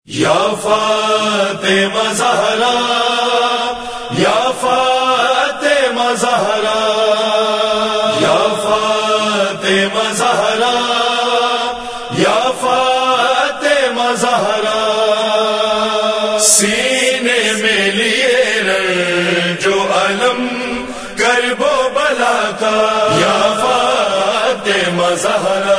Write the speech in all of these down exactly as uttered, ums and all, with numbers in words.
یا فاطمہ زہرا یا فاطمہ زہرا یا فاطمہ زہرا یا فاطمہ زہرا سینے میں لیے رنج و علم کرب و بلا کا یا فاطمہ زہرا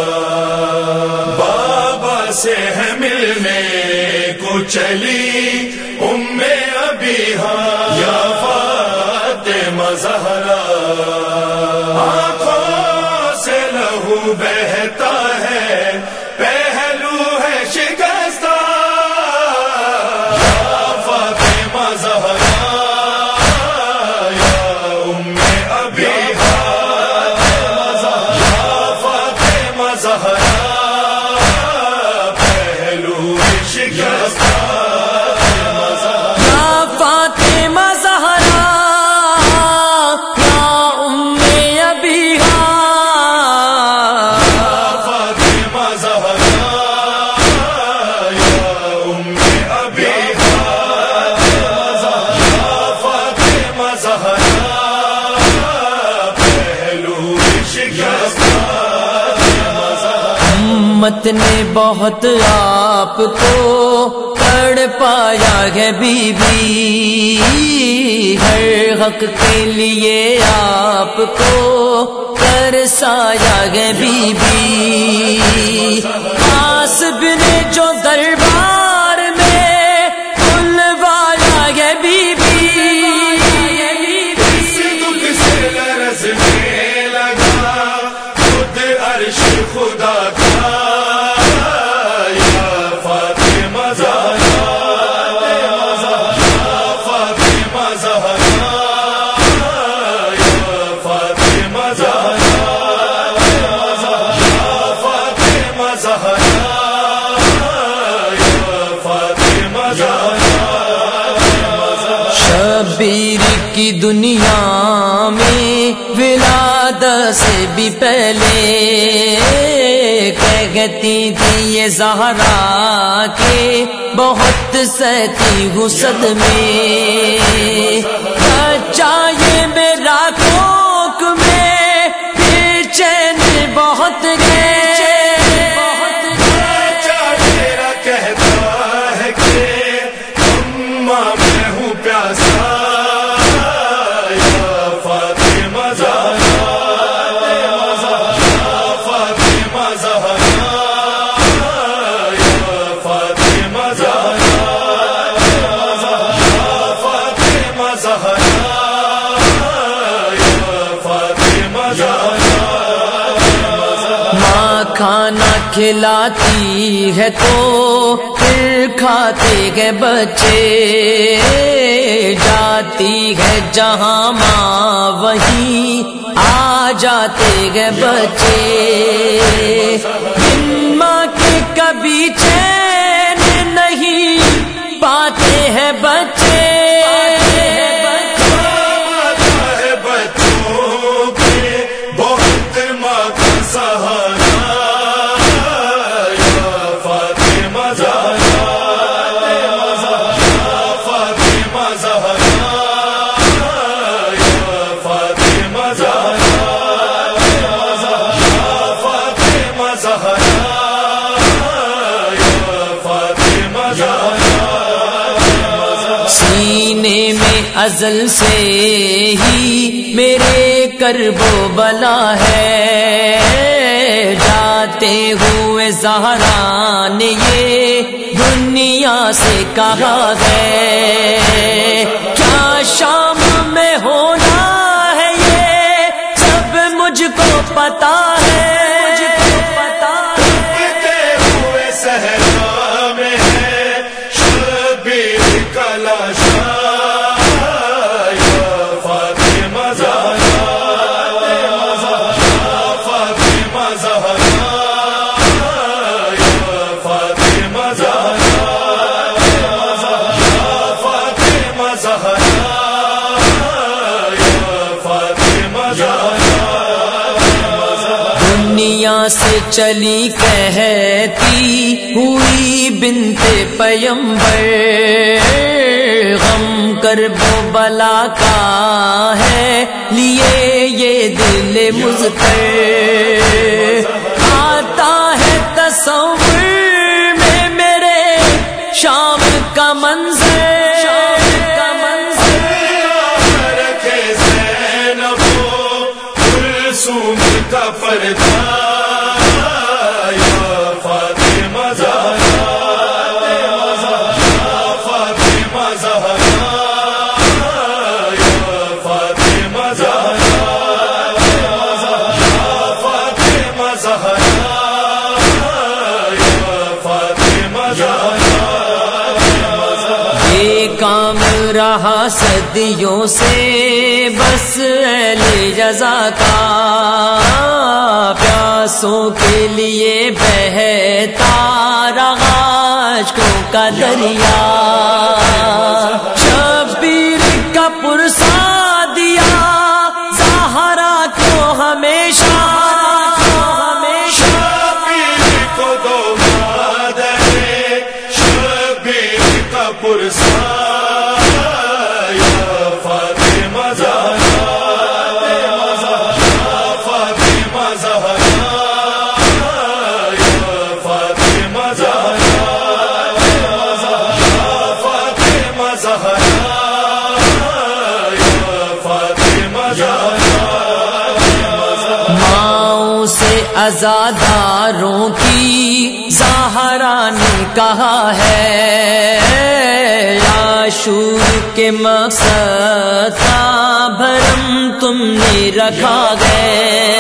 بابا سے ہے ملنے کو چلی ام ابیہا یا فاطمہ زہرا آنکھوں سے لہو بہتا ہے پہلو ہے شکستہ یا فاطمہ زہرا یا ام ابیہا یا فاطمہ زہرا امت نے بہت آپ کو تڑ پایا ہے بی بی، ہر حق کے لیے آپ کو ترسایا ہے بی بی، آصف نے جو دربار میں بلوایا ہے بی بی، اس دکھ سے لرزنے لگا خود عرش خدا کا شبیر کی دنیا میں ولادت سے بھی پہلے کہتی تھی یہ زہرا کے بہت سہتی ہوں صدمے، بچہ یہ میرا کوکھ میں بے چین بہت گئے، کھانا کھلاتی ہے تو پھر کھاتے ہیں بچے، جاتی ہے جہاں ماں وہیں آ جاتے ہیں بچے، جن ماں کے کبھی چین نہیں پاتے ہیں بچے، سینے میں ازل سے ہی میرے کرب و بلا ہے، جاتے ہوئے زہرا نے یہ دنیا سے کہا ہے، کیا شام میں ہونا ہے یہ سب مجھ کو پتا ہے، دنیا سے چلی کہتی ہوئی بنت پیمبر، غم کرب و بلا کا ہے لیے یہ دل مضطر، آتا ہے تصور میں میرے شام کا منظر، کا پردہ یا فاطمہ زہرا، یا فاطمہ زہرا، یا فاطمہ زہرا، یا فاطمہ زہرا، یا فاطمہ زہرا۔ یہ کام رہا صدیوں سے بس اہل جزا کا، پیاسوں کے لیے بہتا رہا عشقوں کا دریا، شبیر کا پرسا دیا زہرا کو ہمیشہ، شبیر کو دو مادرے، شبیر کا پرسا ماؤں سے عزاداروں کی زہرا نے کہا ہے، عاشور کے مقصد کا بھرم تم نے رکھا گئے،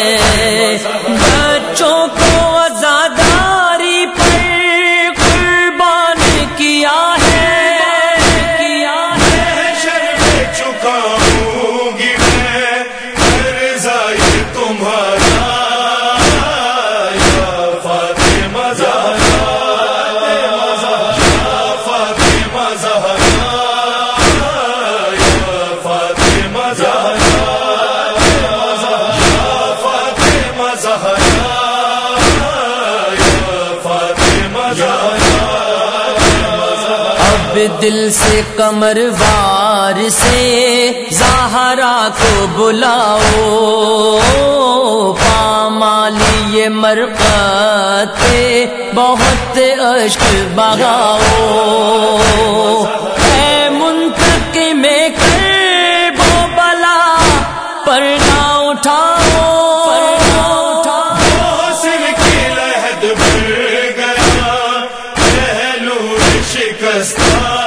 بچوں کو عزاداری پر قربان کیا ہے، کیا ہے، شرم چکاؤں گی میں قرضہ یہ تمہارا، یا فاطمہ زہرا، یا فاطمہ زہرا، یا فاطمہ زہرا، یا فاطمہ زہرا، یا فاطمہ زہرا۔ اب دل سے قمر وار سے زہرا کو بلاؤ، پامالی یہ مرقد پہ بہت عشق بہاؤ، اے منتقم کرب و بلا پردہ اٹھاؤ، حسن کی لہد بھر گیا پہلو شکستہ،